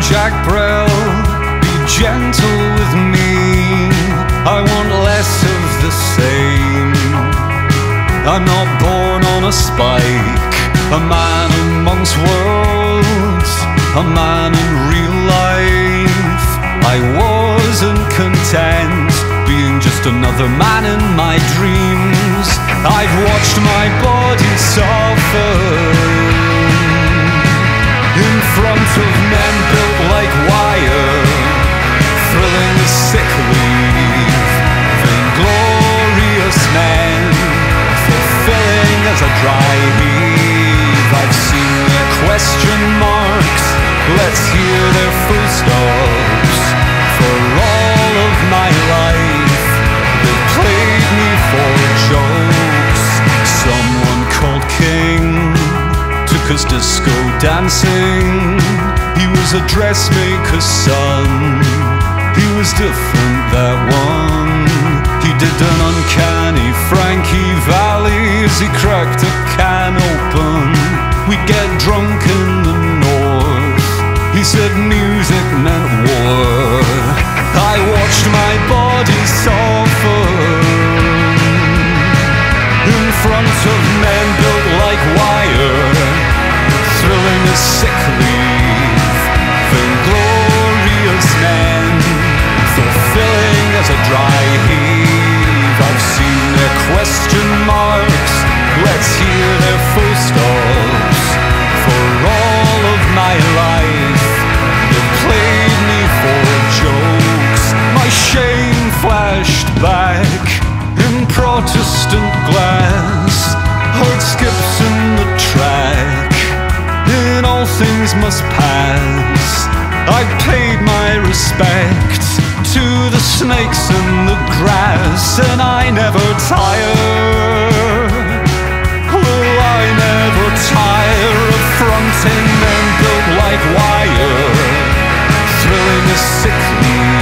Jack Brel, be gentle with me. I want less of the same. I'm not born on a spike, a man amongst worlds, a man in real life. I wasn't content being just another man in my dreams. I've watched my body suffer in front of men built like wire, thrilling as sick leave, vainglorious men, fulfilling as a dry heave. I've seen their question marks, let's hear their full stops. For all of my life, they played me for jokes. Someone called King took us disco dancing. He was a dressmaker's son. He was different, that one. He did an uncanny Frankie Valli as he cracked a can open. We'd get drunk in the north. He said music meant war. I watched my body suffer in front of men built like wire, thrilling as sick leave, vainglorious men, fulfilling as a dry heave. I've seen their question marks, let's hear their full stops. For all of my life, they played me for jokes. My shame flashed back in Protestant glass, heard skips in the track, in all things must pass. I paid my respect to the snakes in the grass, and I never tire. Oh, I never tire of fronting men built like wire, thrilling as sick leave,